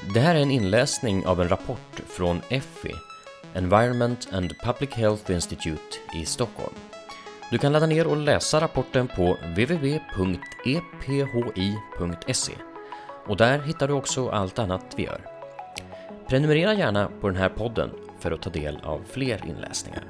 Det här är en inläsning av en rapport från EFI, Environment and Public Health Institute i Stockholm. Du kan ladda ner och läsa rapporten på www.ephi.se och där hittar du också allt annat vi gör. Prenumerera gärna på den här podden för att ta del av fler inläsningar.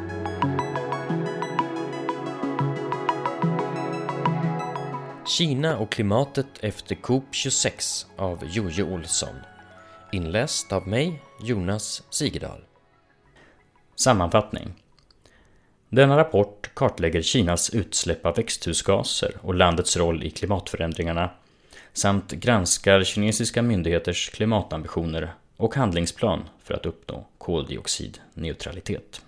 Kina och klimatet efter COP26 av Joje Olsson. Inläst av mig, Jonas Sigedal. Sammanfattning. Denna rapport kartlägger Kinas utsläpp av växthusgaser och landets roll i klimatförändringarna samt granskar kinesiska myndigheters klimatambitioner och handlingsplan för att uppnå koldioxidneutralitet.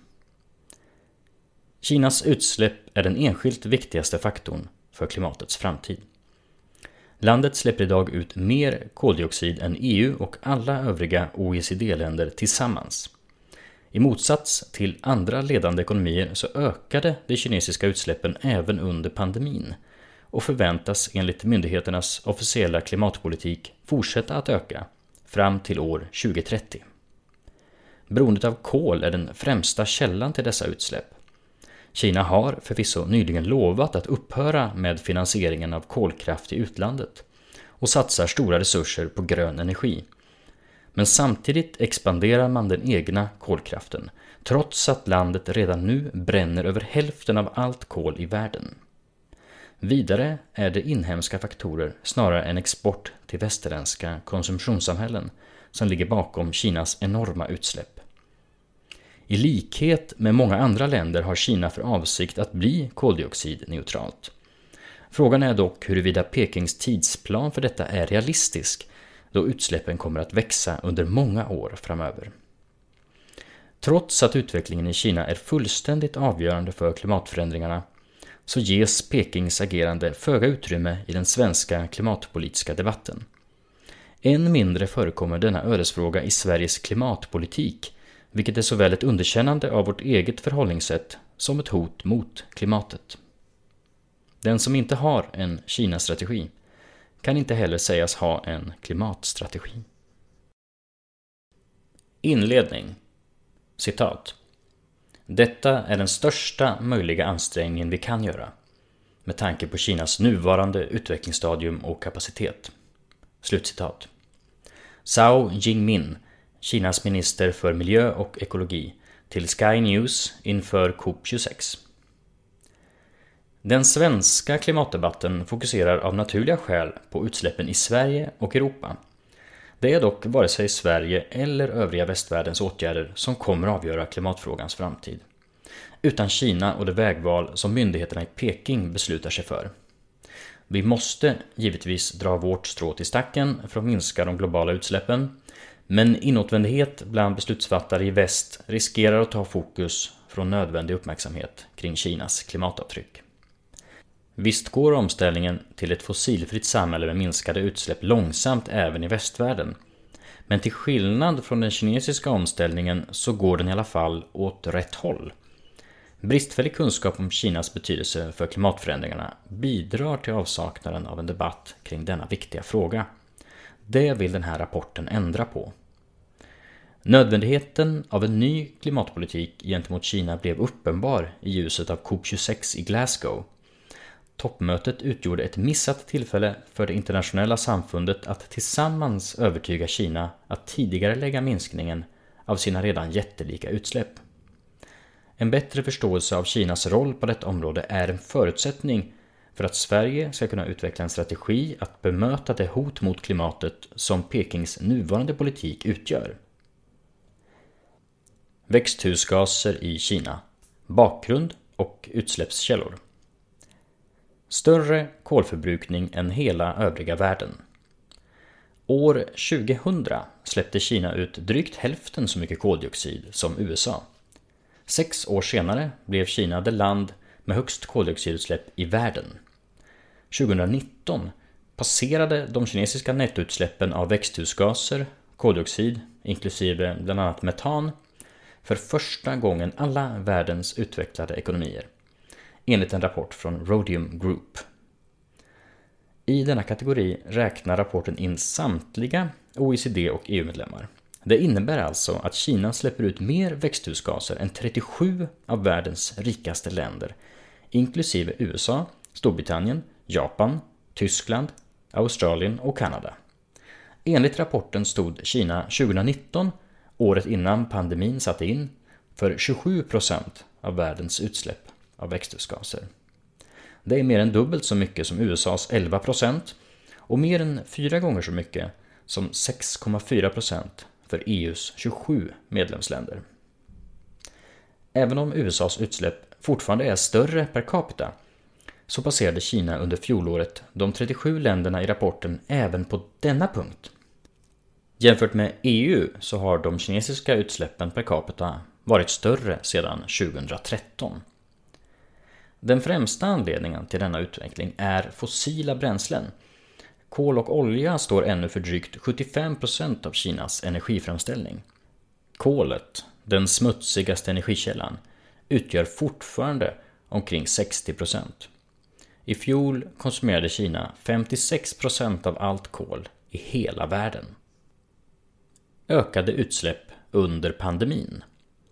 Kinas utsläpp är den enskilt viktigaste faktorn för klimatets framtid. Landet släpper idag ut mer koldioxid än EU och alla övriga OECD-länder tillsammans. I motsats till andra ledande ekonomier så ökade de kinesiska utsläppen även under pandemin och förväntas enligt myndigheternas officiella klimatpolitik fortsätta att öka fram till år 2030. Beroendet av kol är den främsta källan till dessa utsläpp. Kina har förvisso nyligen lovat att upphöra med finansieringen av kolkraft i utlandet och satsar stora resurser på grön energi. Men samtidigt expanderar man den egna kolkraften, trots att landet redan nu bränner över hälften av allt kol i världen. Vidare är det inhemska faktorer snarare än export till västerländska konsumtionssamhällen som ligger bakom Kinas enorma utsläpp. I likhet med många andra länder har Kina för avsikt att bli koldioxidneutralt. Frågan är dock huruvida Pekings tidsplan för detta är realistisk, då utsläppen kommer att växa under många år framöver. Trots att utvecklingen i Kina är fullständigt avgörande för klimatförändringarna så ges Pekings agerande föga utrymme i den svenska klimatpolitiska debatten. Än mindre förekommer denna ödesfråga i Sveriges klimatpolitik, vilket är såväl ett underkännande av vårt eget förhållningssätt som ett hot mot klimatet. Den som inte har en Kina-strategi kan inte heller sägas ha en klimatstrategi. Inledning. Citat. Detta är den största möjliga ansträngningen vi kan göra, med tanke på Kinas nuvarande utvecklingsstadium och kapacitet. Slutcitat. Zhao Jingmin, Kinas minister för miljö och ekologi, till Sky News inför COP26. Den svenska klimatdebatten fokuserar av naturliga skäl på utsläppen i Sverige och Europa. Det är dock vare sig Sverige eller övriga västvärldens åtgärder som kommer avgöra klimatfrågans framtid, utan Kina och det vägval som myndigheterna i Peking beslutar sig för. Vi måste givetvis dra vårt strå till stacken för att minska de globala utsläppen, men inåtvändhet bland beslutsfattare i väst riskerar att ta fokus från nödvändig uppmärksamhet kring Kinas klimatavtryck. Visst går omställningen till ett fossilfritt samhälle med minskade utsläpp långsamt även i västvärlden, men till skillnad från den kinesiska omställningen så går den i alla fall åt rätt håll. Bristfällig kunskap om Kinas betydelse för klimatförändringarna bidrar till avsaknaden av en debatt kring denna viktiga fråga. Det vill den här rapporten ändra på. Nödvändigheten av en ny klimatpolitik gentemot Kina blev uppenbar i ljuset av COP26 i Glasgow. Toppmötet utgjorde ett missat tillfälle för det internationella samfundet att tillsammans övertyga Kina att tidigare lägga minskningen av sina redan jättelika utsläpp. En bättre förståelse av Kinas roll på detta område är en förutsättning för att Sverige ska kunna utveckla en strategi att bemöta det hot mot klimatet som Pekings nuvarande politik utgör. Växthusgaser i Kina. Bakgrund och utsläppskällor. Större kolförbrukning än hela övriga världen. År 2000 släppte Kina ut drygt hälften så mycket koldioxid som USA. 6 år senare blev Kina det land med högst koldioxidutsläpp i världen. 2019 passerade de kinesiska nettoutsläppen av växthusgaser, koldioxid, inklusive bland annat metan, för första gången alla världens utvecklade ekonomier, enligt en rapport från Rhodium Group. I denna kategori räknar rapporten in samtliga OECD och EU-medlemmar. Det innebär alltså att Kina släpper ut mer växthusgaser än 37 av världens rikaste länder, inklusive USA, Storbritannien, Japan, Tyskland, Australien och Kanada. Enligt rapporten stod Kina 2019, året innan pandemin satte in, för 27% av världens utsläpp av växthusgaser. Det är mer än dubbelt så mycket som USAs 11% och mer än 4 gånger så mycket som 6,4% för EUs 27 medlemsländer. Även om USAs utsläpp fortfarande är större per capita så passerade Kina under fjolåret de 37 länderna i rapporten även på denna punkt. Jämfört med EU så har de kinesiska utsläppen per capita varit större sedan 2013. Den främsta anledningen till denna utveckling är fossila bränslen. Kol och olja står ännu för drygt 75% av Kinas energiframställning. Kolet, den smutsigaste energikällan, utgör fortfarande omkring 60%. I fjol konsumerade Kina 56% av allt kol i hela världen. Ökade utsläpp under pandemin.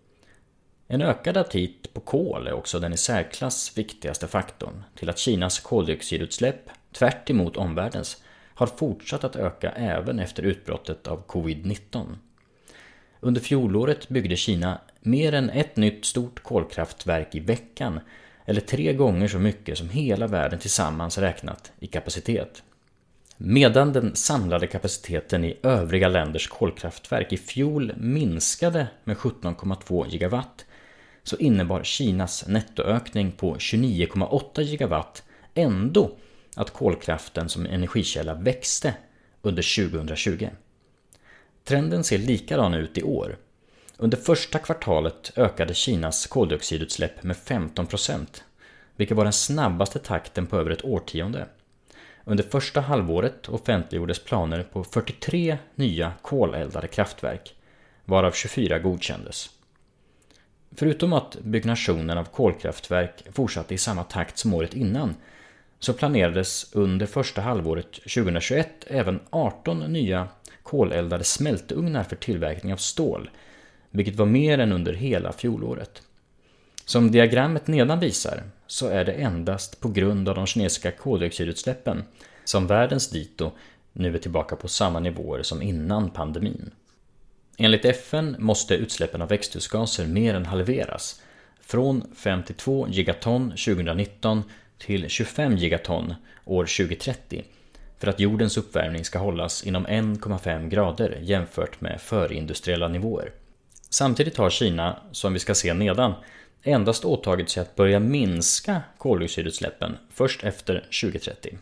En ökad aptit på kol är också den i särklass viktigaste faktorn till att Kinas koldioxidutsläpp, tvärt emot omvärldens, har fortsatt att öka även efter utbrottet av covid-19. Under fjolåret byggde Kina mer än ett nytt stort kolkraftverk i veckan, eller 3 gånger så mycket som hela världen tillsammans räknat i kapacitet. Medan den samlade kapaciteten i övriga länders kolkraftverk i fjol minskade med 17,2 gigawatt så innebar Kinas nettoökning på 29,8 gigawatt ändå att kolkraften som energikälla växte under 2020. Trenden ser likadan ut i år. Under första kvartalet ökade Kinas koldioxidutsläpp med 15%, vilket var den snabbaste takten på över ett årtionde. Under första halvåret offentliggjordes planer på 43 nya koleldade kraftverk, varav 24 godkändes. Förutom att byggnationen av kolkraftverk fortsatte i samma takt som året innan, så planerades under första halvåret 2021 även 18 nya koleldade smältugnar för tillverkning av stål, vilket var mer än under hela fjolåret. Som diagrammet nedan visar så är det endast på grund av de kinesiska koldioxidutsläppen som världens dito nu är tillbaka på samma nivåer som innan pandemin. Enligt FN måste utsläppen av växthusgaser mer än halveras, från 52 gigaton 2019 till 25 gigaton år 2030, för att jordens uppvärmning ska hållas inom 1,5 grader jämfört med förindustriella nivåer. Samtidigt har Kina, som vi ska se nedan, endast åtagit sig att börja minska koldioxidutsläppen först efter 2030.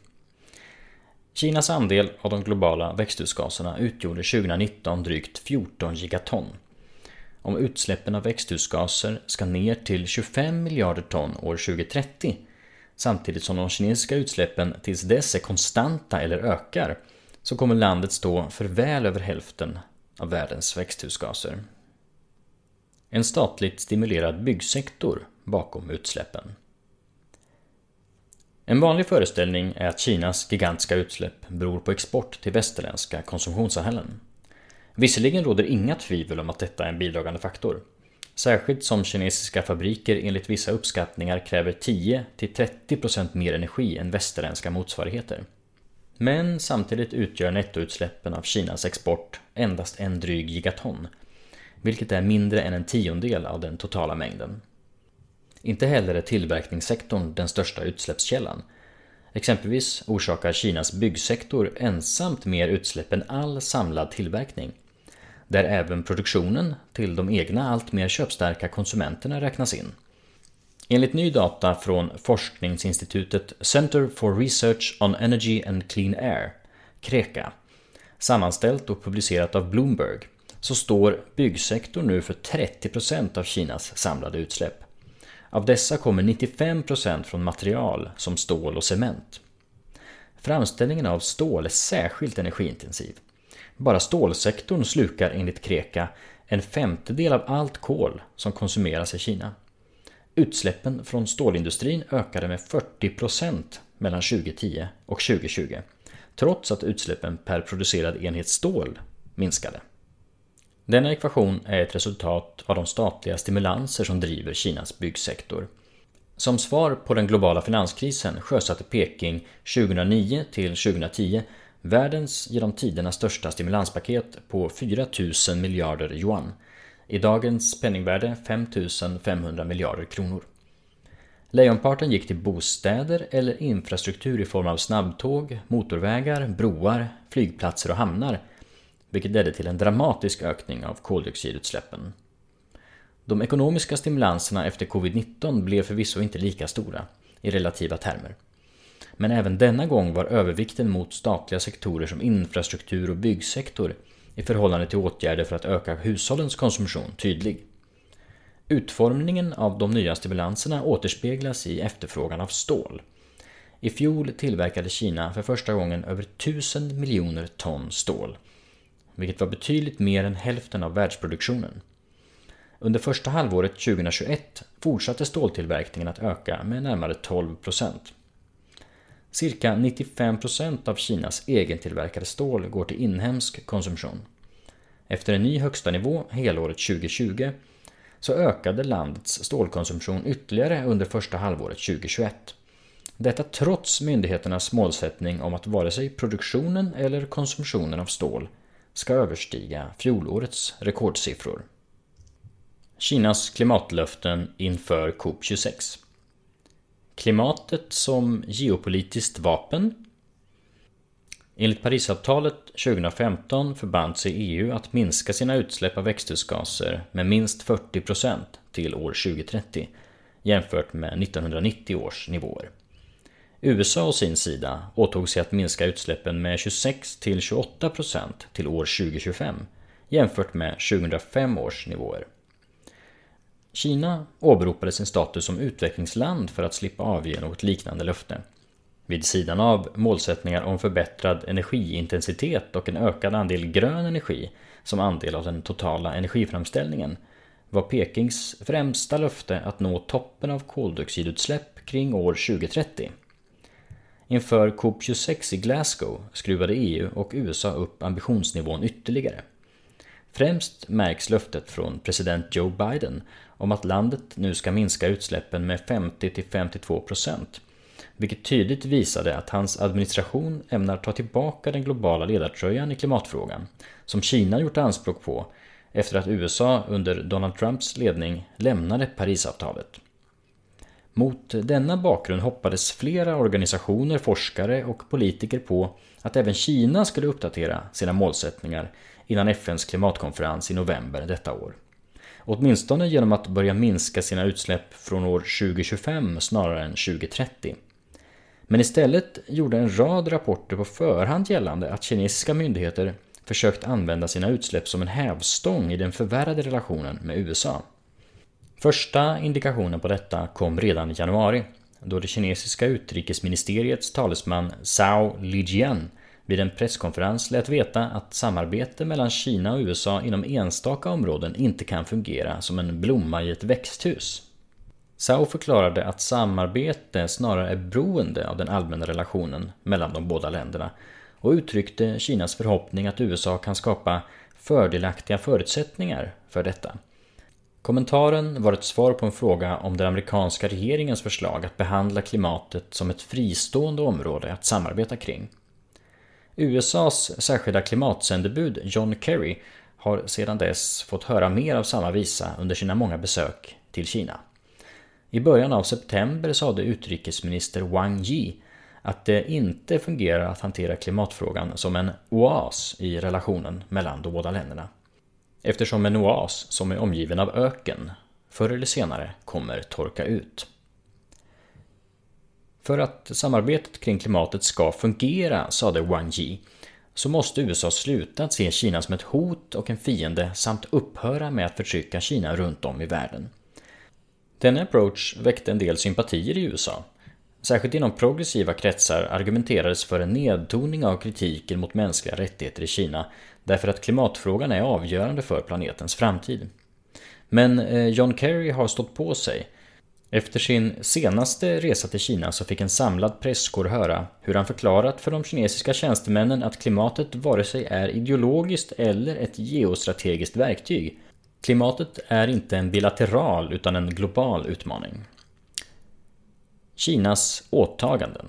Kinas andel av de globala växthusgaserna utgjorde 2019 drygt 14 gigaton. Om utsläppen av växthusgaser ska ner till 25 miljarder ton år 2030, samtidigt som de kinesiska utsläppen tills dess är konstanta eller ökar, så kommer landet stå för väl över hälften av världens växthusgaser. En statligt stimulerad byggsektor bakom utsläppen. En vanlig föreställning är att Kinas gigantiska utsläpp beror på export till västerländska konsumtionssamhällen. Visserligen råder inga tvivel om att detta är en bidragande faktor, särskilt som kinesiska fabriker enligt vissa uppskattningar kräver 10-30% mer energi än västerländska motsvarigheter. Men samtidigt utgör nettoutsläppen av Kinas export endast en dryg gigaton, vilket är mindre än en 10% av den totala mängden. Inte heller är tillverkningssektorn den största utsläppskällan. Exempelvis orsakar Kinas byggsektor ensamt mer utsläpp än all samlad tillverkning, där även produktionen till de egna allt mer köpstarka konsumenterna räknas in. Enligt ny data från forskningsinstitutet Center for Research on Energy and Clean Air, CRECA, sammanställt och publicerat av Bloomberg, så står byggsektorn nu för 30% av Kinas samlade utsläpp. Av dessa kommer 95% från material som stål och cement. Framställningen av stål är särskilt energiintensiv. Bara stålsektorn slukar enligt CRECA 1/5 av allt kol som konsumeras i Kina. Utsläppen från stålindustrin ökade med 40% mellan 2010 och 2020, trots att utsläppen per producerad enhet stål minskade. Denna ekvation är ett resultat av de statliga stimulanser som driver Kinas byggsektor. Som svar på den globala finanskrisen sjösatte Peking 2009 till 2010 världens genom tiderna största stimulanspaket på 4 000 miljarder yuan, i dagens penningvärde 5 500 miljarder kronor. Lejonparten gick till bostäder eller infrastruktur i form av snabbtåg, motorvägar, broar, flygplatser och hamnar, vilket ledde till en dramatisk ökning av koldioxidutsläppen. De ekonomiska stimulanserna efter covid-19 blev förvisso inte lika stora i relativa termer. Men även denna gång var övervikten mot statliga sektorer som infrastruktur och byggsektor i förhållande till åtgärder för att öka hushållens konsumtion tydlig. Utformningen av de nya stimulanserna återspeglas i efterfrågan av stål. I fjol tillverkade Kina för första gången över 1000 miljoner ton stål, vilket var betydligt mer än hälften av världsproduktionen. Under första halvåret 2021 fortsatte ståltillverkningen att öka med närmare 12%. Cirka 95% av Kinas egentillverkade stål går till inhemsk konsumtion. Efter en ny högsta nivå helåret 2020 så ökade landets stålkonsumtion ytterligare under första halvåret 2021. Detta trots myndigheternas målsättning om att vare sig produktionen eller konsumtionen av stål ska överstiga fjolårets rekordsiffror. Kinas klimatlöften inför COP26. Klimatet som geopolitiskt vapen. Enligt Parisavtalet 2015 förband sig EU att minska sina utsläpp av växthusgaser med minst 40% till år 2030 jämfört med 1990 års nivåer. USA å sin sida åtog sig att minska utsläppen med 26-28% till år 2025 jämfört med 2005 års nivåer. Kina åberopade sin status som utvecklingsland för att slippa avge något liknande löfte. Vid sidan av målsättningar om förbättrad energiintensitet och en ökad andel grön energi som andel av den totala energiframställningen var Pekings främsta löfte att nå toppen av koldioxidutsläpp kring år 2030. Inför COP26 i Glasgow skruvade EU och USA upp ambitionsnivån ytterligare. Främst märks löftet från president Joe Biden om att landet nu ska minska utsläppen med 50-52%, vilket tydligt visade att hans administration ämnar ta tillbaka den globala ledartröjan i klimatfrågan, som Kina gjort anspråk på efter att USA under Donald Trumps ledning lämnade Parisavtalet. Mot denna bakgrund hoppades flera organisationer, forskare och politiker på att även Kina skulle uppdatera sina målsättningar innan FNs klimatkonferens i november detta år. Åtminstone genom att börja minska sina utsläpp från år 2025 snarare än 2030. Men istället gjorde en rad rapporter på förhand gällande att kinesiska myndigheter försökt använda sina utsläpp som en hävstång i den förvärrade relationen med USA. Första indikationen på detta kom redan i januari, då det kinesiska utrikesministeriets talesman Zhao Lijian vid en presskonferens lät veta att samarbete mellan Kina och USA inom enstaka områden inte kan fungera som en blomma i ett växthus. Zhao förklarade att samarbete snarare är beroende av den allmänna relationen mellan de båda länderna och uttryckte Kinas förhoppning att USA kan skapa fördelaktiga förutsättningar för detta. Kommentaren var ett svar på en fråga om den amerikanska regeringens förslag att behandla klimatet som ett fristående område att samarbeta kring. USAs särskilda klimatsändebud John Kerry har sedan dess fått höra mer av samma visa under sina många besök till Kina. I början av september sade utrikesminister Wang Yi att det inte fungerar att hantera klimatfrågan som en oas i relationen mellan de båda länderna. Eftersom en oas som är omgiven av öken förr eller senare kommer torka ut. För att samarbetet kring klimatet ska fungera, sade Wang Yi, så måste USA sluta att se Kina som ett hot och en fiende samt upphöra med att förtrycka Kina runt om i världen. Denna approach väckte en del sympatier i USA. Särskilt inom progressiva kretsar argumenterades för en nedtoning av kritiken mot mänskliga rättigheter i Kina därför att klimatfrågan är avgörande för planetens framtid. Men John Kerry har stått på sig. Efter sin senaste resa till Kina så fick en samlad presskår höra hur han förklarat för de kinesiska tjänstemännen att klimatet vare sig är ideologiskt eller ett geostrategiskt verktyg. Klimatet är inte en bilateral utan en global utmaning. Kinas åtaganden.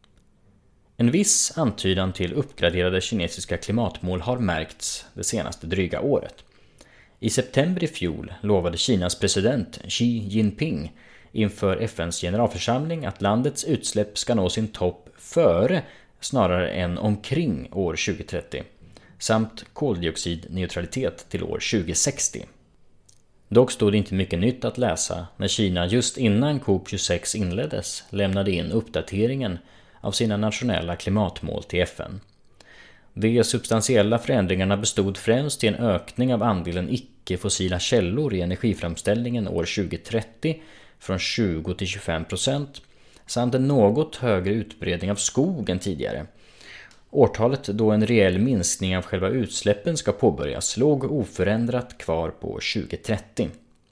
En viss antydan till uppgraderade kinesiska klimatmål har märkts det senaste dryga året. I september i fjol lovade Kinas president Xi Jinping inför FNs generalförsamling att landets utsläpp ska nå sin topp före snarare än omkring år 2030 samt koldioxidneutralitet till år 2060. Dock stod det inte mycket nytt att läsa när Kina just innan COP26 inleddes lämnade in uppdateringen av sina nationella klimatmål till FN. De substantiella förändringarna bestod främst i en ökning av andelen icke-fossila källor i energiframställningen år 2030 från 20 till 25% samt en något högre utbredning av skog än tidigare. Årtalet då en reell minskning av själva utsläppen ska påbörjas låg oförändrat kvar på 2030.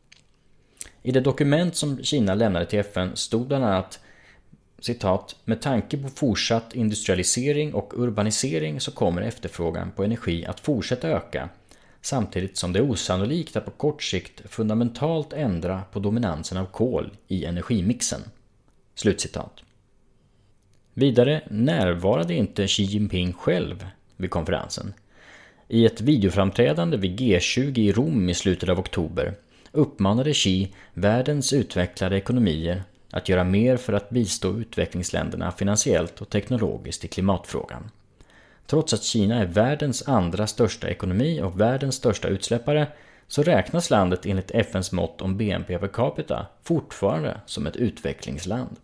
I det dokument som Kina lämnade till FN stod bland annat citat, med tanke på fortsatt industrialisering och urbanisering så kommer efterfrågan på energi att fortsätta öka, samtidigt som det är osannolikt att på kort sikt fundamentalt ändra på dominansen av kol i energimixen. Slutcitat. Vidare närvarade inte Xi Jinping själv vid konferensen. I ett videoframträdande vid G20 i Rom i slutet av oktober uppmanade Xi världens utvecklade ekonomier att göra mer för att bistå utvecklingsländerna finansiellt och teknologiskt i klimatfrågan. Trots att Kina är världens andra största ekonomi och världens största utsläppare så räknas landet enligt FNs mått om BNP per capita fortfarande som ett utvecklingsland.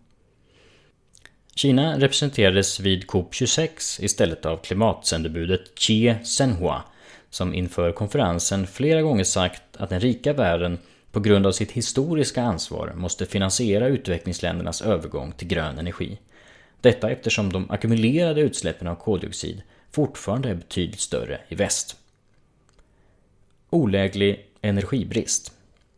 Kina representerades vid COP26 istället av klimatsändebudet Chie Zhenhua som inför konferensen flera gånger sagt att den rika världen på grund av sitt historiska ansvar måste finansiera utvecklingsländernas övergång till grön energi. Detta eftersom de ackumulerade utsläppen av koldioxid fortfarande är betydligt större i väst. Oläglig energibrist.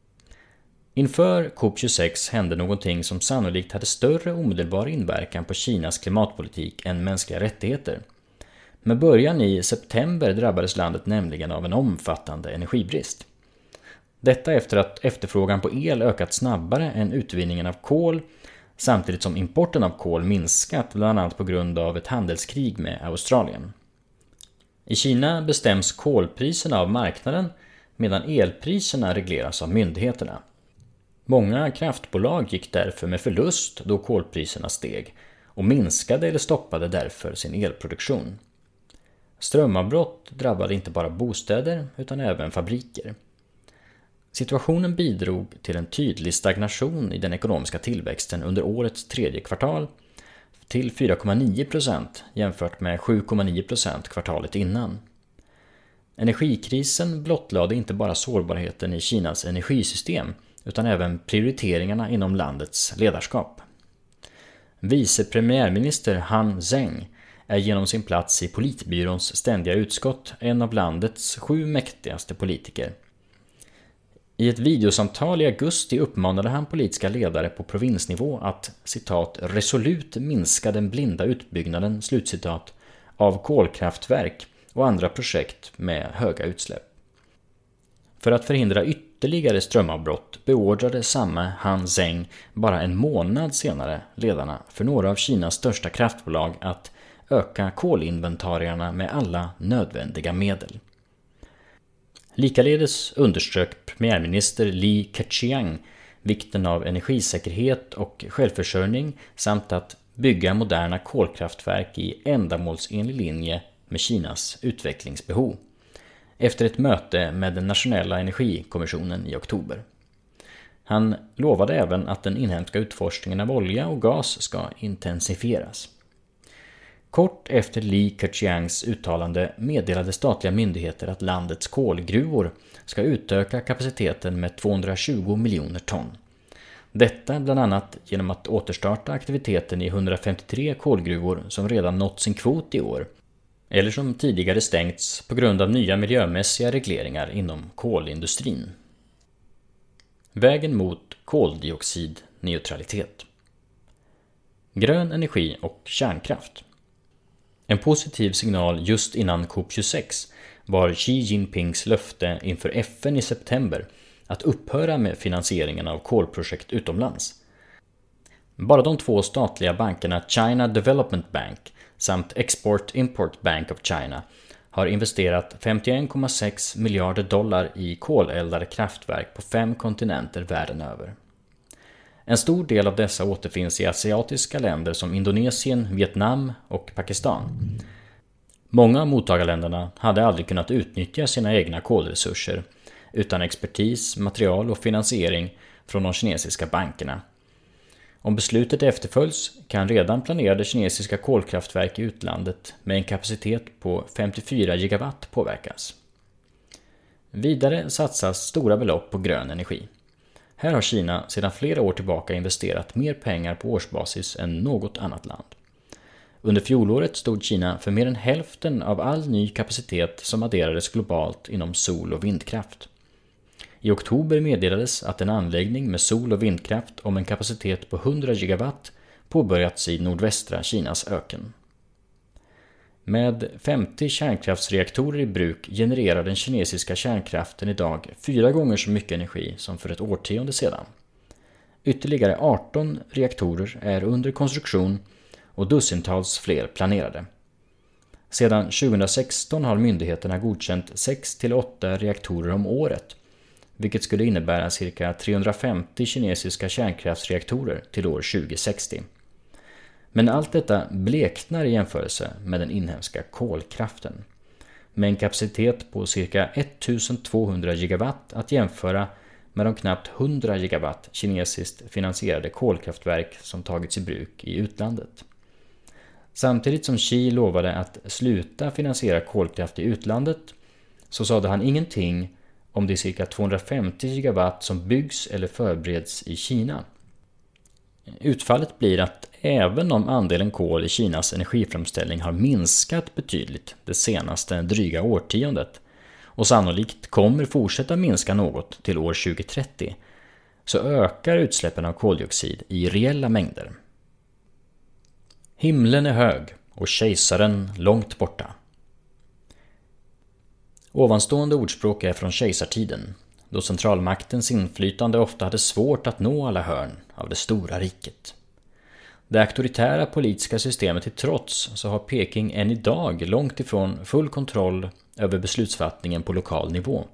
Inför COP26 hände någonting som sannolikt hade större omedelbar inverkan på Kinas klimatpolitik än mänskliga rättigheter. Med början i september drabbades landet nämligen av en omfattande energibrist. Detta efter att efterfrågan på el ökat snabbare än utvinningen av kol, samtidigt som importen av kol minskat bland annat på grund av ett handelskrig med Australien. I Kina bestäms kolpriserna av marknaden medan elpriserna regleras av myndigheterna. Många kraftbolag gick därför med förlust då kolpriserna steg och minskade eller stoppade därför sin elproduktion. Strömavbrott drabbade inte bara bostäder utan även fabriker. Situationen bidrog till en tydlig stagnation i den ekonomiska tillväxten under årets tredje kvartal till 4,9% jämfört med 7,9% kvartalet innan. Energikrisen blottlade inte bara sårbarheten i Kinas energisystem utan även prioriteringarna inom landets ledarskap. Vice premiärminister Han Zheng är genom sin plats i politbyråns ständiga utskott en av landets 7 mäktigaste politiker. I ett videosamtal i augusti uppmanade han politiska ledare på provinsnivå att citat, resolut minska den blinda utbyggnaden slutcitat, av kolkraftverk och andra projekt med höga utsläpp. För att förhindra ytterligare strömavbrott beordrade samme Han Zheng bara en månad senare ledarna för några av Kinas största kraftbolag att öka kolinventarierna med alla nödvändiga medel. Likaledes underströk premiärminister Li Keqiang vikten av energisäkerhet och självförsörjning samt att bygga moderna kolkraftverk i ändamålsenlig linje med Kinas utvecklingsbehov. Efter ett möte med den nationella energikommissionen i oktober. Han lovade även att den inhemska utforskningen av olja och gas ska intensifieras. Kort efter Li Keqiangs uttalande meddelade statliga myndigheter att landets kolgruvor ska utöka kapaciteten med 220 miljoner ton. Detta bland annat genom att återstarta aktiviteten i 153 kolgruvor som redan nått sin kvot i år, eller som tidigare stängts på grund av nya miljömässiga regleringar inom kolindustrin. Vägen mot koldioxidneutralitet. Grön energi och kärnkraft. En positiv signal just innan COP26 var Xi Jinpings löfte inför FN i september att upphöra med finansieringen av kolprojekt utomlands. Bara de 2 statliga bankerna China Development Bank samt Export-Import Bank of China har investerat 51,6 miljarder dollar i koleldade kraftverk på 5 kontinenter världen över. En stor del av dessa återfinns i asiatiska länder som Indonesien, Vietnam och Pakistan. Många av mottagarländerna hade aldrig kunnat utnyttja sina egna kolresurser utan expertis, material och finansiering från de kinesiska bankerna. Om beslutet efterföljs kan redan planerade kinesiska kolkraftverk i utlandet med en kapacitet på 54 gigawatt påverkas. Vidare satsas stora belopp på grön energi. Här har Kina sedan flera år tillbaka investerat mer pengar på årsbasis än något annat land. Under fjolåret stod Kina för mer än hälften av all ny kapacitet som adderades globalt inom sol- och vindkraft. I oktober meddelades att en anläggning med sol- och vindkraft om en kapacitet på 100 gigawatt påbörjats i nordvästra Kinas öken. Med 50 kärnkraftsreaktorer i bruk genererar den kinesiska kärnkraften idag 4 gånger så mycket energi som för ett årtionde sedan. Ytterligare 18 reaktorer är under konstruktion och dussintals fler planerade. Sedan 2016 har myndigheterna godkänt 6-8 reaktorer om året, vilket skulle innebära cirka 350 kinesiska kärnkraftsreaktorer till år 2060. Men allt detta bleknar i jämförelse med den inhemska kolkraften. Med en kapacitet på cirka 1200 gigawatt att jämföra med de knappt 100 gigawatt kinesiskt finansierade kolkraftverk som tagits i bruk i utlandet. Samtidigt som Xi lovade att sluta finansiera kolkraft i utlandet så sade han ingenting om de cirka 250 gigawatt som byggs eller förbereds i Kina. Utfallet blir att även om andelen kol i Kinas energiframställning har minskat betydligt det senaste dryga årtiondet och sannolikt kommer fortsätta minska något till år 2030, så ökar utsläppen av koldioxid i reella mängder. Himlen är hög och kejsaren långt borta. Ovanstående ordspråk är från kejsartiden, då centralmaktens inflytande ofta hade svårt att nå alla hörn av det stora riket. Det auktoritära politiska systemet till trots så har Peking än idag långt ifrån full kontroll över beslutsfattningen på lokal nivå.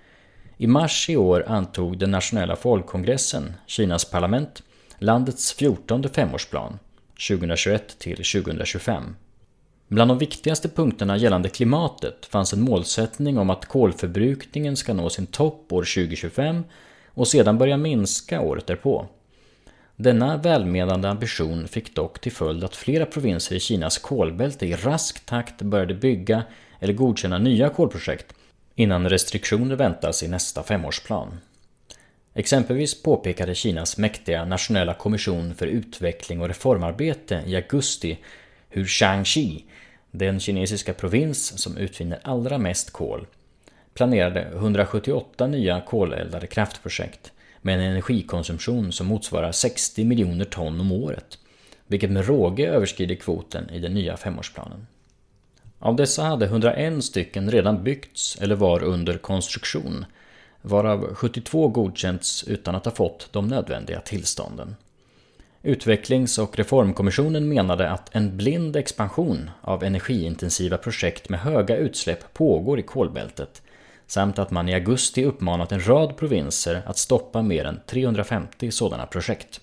I mars i år antog den nationella folkkongressen, Kinas parlament, landets 14:e femårsplan, 2021 till 2025. Bland de viktigaste punkterna gällande klimatet fanns en målsättning om att kolförbrukningen ska nå sin topp år 2025 och sedan börja minska året därpå. Denna välmenande ambition fick dock till följd att flera provinser i Kinas kolbälte i rask takt började bygga eller godkänna nya kolprojekt innan restriktioner väntas i nästa femårsplan. Exempelvis påpekade Kinas mäktiga nationella kommission för utveckling och reformarbete i augusti hur Shaanxi, den kinesiska provins som utvinner allra mest kol, planerade 178 nya koleldade kraftprojekt med en energikonsumtion som motsvarar 60 miljoner ton om året, vilket med råge överskrider kvoten i den nya femårsplanen. Av dessa hade 101 stycken redan byggts eller var under konstruktion, varav 72 godkänts utan att ha fått de nödvändiga tillstånden. Utvecklings- och reformkommissionen menade att en blind expansion av energiintensiva projekt med höga utsläpp pågår i kolbältet, samt att man i augusti uppmanat en rad provinser att stoppa mer än 350 sådana projekt.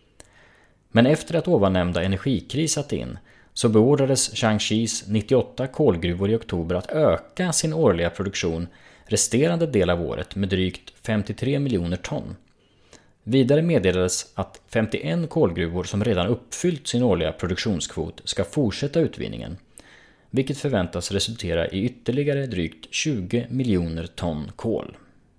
Men efter att ovannämnda energikris satt in så beordrades Shaanxis 98 kolgruvor i oktober att öka sin årliga produktion resterande del av året med drygt 53 miljoner ton. Vidare meddelades att 51 kolgruvor som redan uppfyllt sin årliga produktionskvot ska fortsätta utvinningen, vilket förväntas resultera i ytterligare drygt 20 miljoner ton kol.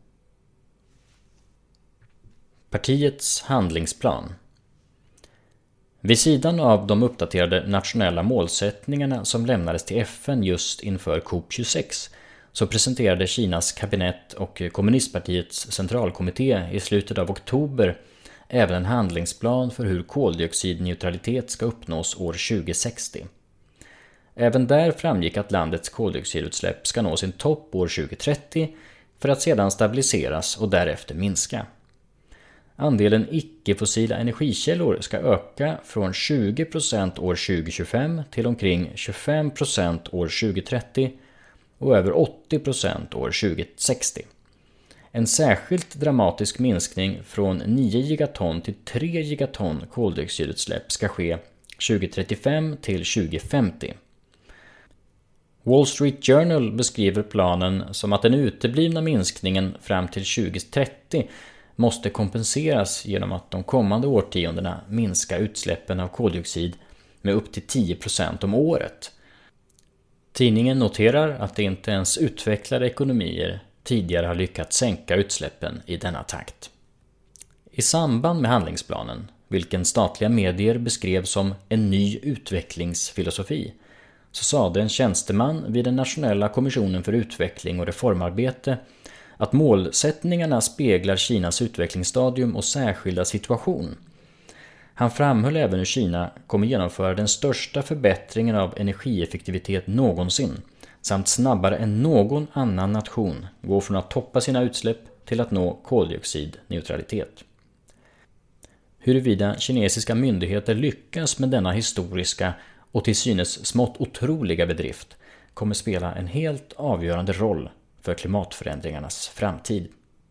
Partiets handlingsplan. Vid sidan av de uppdaterade nationella målsättningarna som lämnades till FN just inför COP26 så presenterade Kinas kabinett och kommunistpartiets centralkommitté i slutet av oktober även en handlingsplan för hur koldioxidneutralitet ska uppnås år 2060. Även där framgick att landets koldioxidutsläpp ska nå sin topp år 2030 för att sedan stabiliseras och därefter minska. Andelen icke-fossila energikällor ska öka från 20% år 2025 till omkring 25% år 2030 och över 80% år 2060. En särskilt dramatisk minskning från 9 gigaton till 3 gigaton koldioxidutsläpp ska ske 2035 till 2050. Wall Street Journal beskriver planen som att den uteblivna minskningen fram till 2030 måste kompenseras genom att de kommande årtiondena minska utsläppen av koldioxid med upp till 10% om året. Tidningen noterar att det inte ens utvecklade ekonomier tidigare har lyckats sänka utsläppen i denna takt. I samband med handlingsplanen, vilken statliga medier beskrev som en ny utvecklingsfilosofi, så sade en tjänsteman vid den nationella kommissionen för utveckling och reformarbete att målsättningarna speglar Kinas utvecklingsstadium och särskilda situation. Han framhöll även hur Kina kommer genomföra den största förbättringen av energieffektivitet någonsin, samt snabbare än någon annan nation gå från att toppa sina utsläpp till att nå koldioxidneutralitet. Huruvida kinesiska myndigheter lyckas med denna historiska och till synes smått otroliga bedrift kommer spela en helt avgörande roll för klimatförändringarnas framtid.